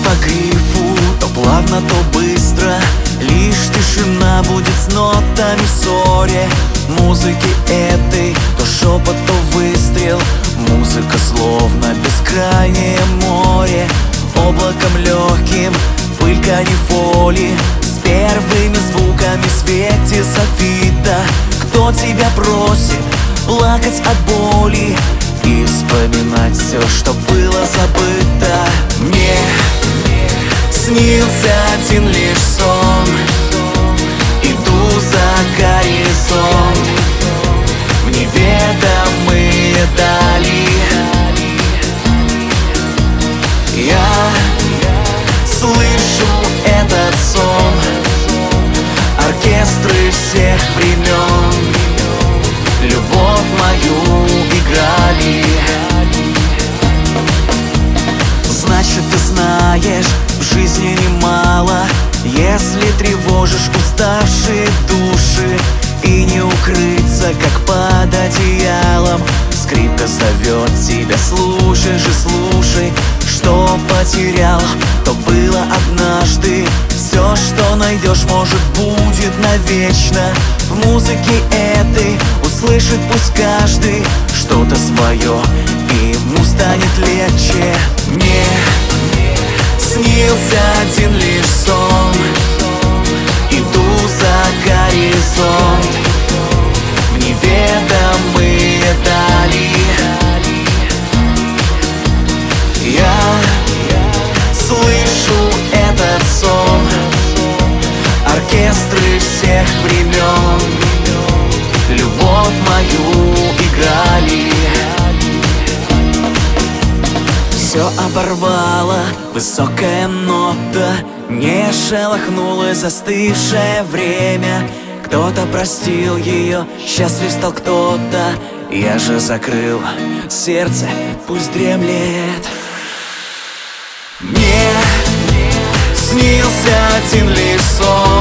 по грифу, то плавно, то быстро. Лишь тишина будет с нотами ссоре музыки этой, то шепот, то выстрел. Музыка словно бескрайнее море, облаком легким пыль канифоли. С первыми звуками в свете софита. Кто тебя просит плакать от боли и вспоминать все, что было забыто? Мне снился один лишь сон. Иду за горизонт в неведомые дали. Я слышу этот сон, оркестры всех времен любовь мою играли. Значит, ты знаешь, в жизни немало, если тревожишь уставшие души. И не укрыться, как под одеялом. Скрипка зовет тебя, слушай же, слушай. Что потерял, то было однажды. Все, что найдешь, может, будет навечно. В музыке этой услышит пусть каждый что-то свое, и ему станет легче. Мне снился один лишь сон. Иду за горизонт в неведомые дали. Я слышу этот сон, оркестры всех времен любовь мою играли. Все оборвало высокая нота, не шелохнулось застывшее время. Кто-то простил ее, счастлив стал кто-то. Я же закрыл сердце, пусть дремлет. Мне снился один лишь сон.